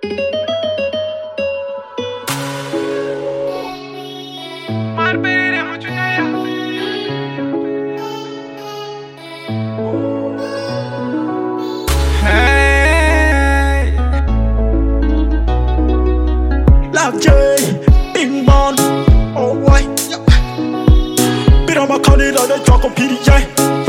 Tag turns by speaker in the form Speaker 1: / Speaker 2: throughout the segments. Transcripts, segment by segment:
Speaker 1: Love J, Bing Bong, oh boy. Bit on my candidate, they talk on PDJ.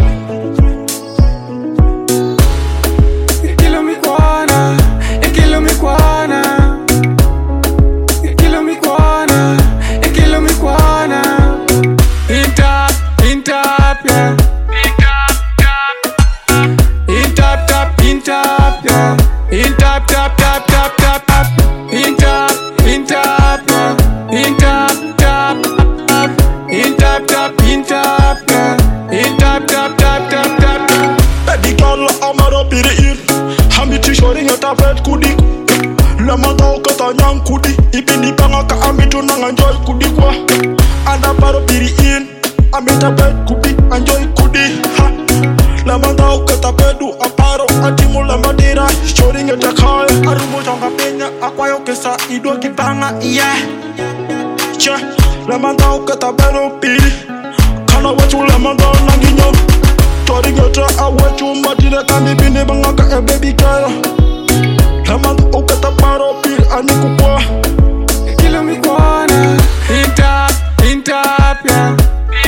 Speaker 1: Baby girl, I'm out of here. I'm the t-shirting at a red kudi. Lamata kata nyang kudi. Ibini banga ka amitu nang enjoy kudi kwa. Anda paro piri in. Amita bed kudi, enjoy kudi. Ha. Lamata kata pedu aparo atimu lamadira. Shirting at a car. Arumo changa penya akwayo kesa ido kipanga yeah. Che. Lamata kata pedu piri. Kana wachu lamata nanginyo. Tori gata awachu matira kami bine bangaka baby girl. Lamang ukata paro pil ani kupwa.
Speaker 2: Kilo mi kwana. Intap yeah.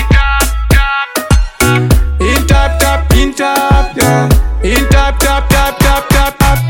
Speaker 2: Intap yeah. Intap yeah.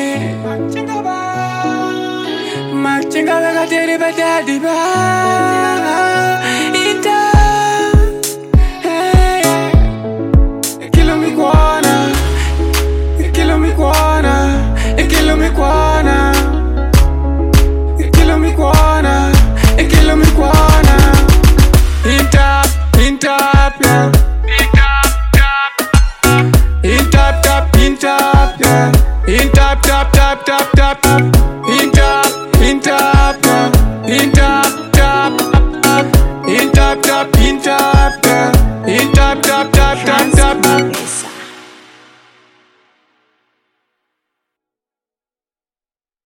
Speaker 2: Machinga vega teri ba daddy ba.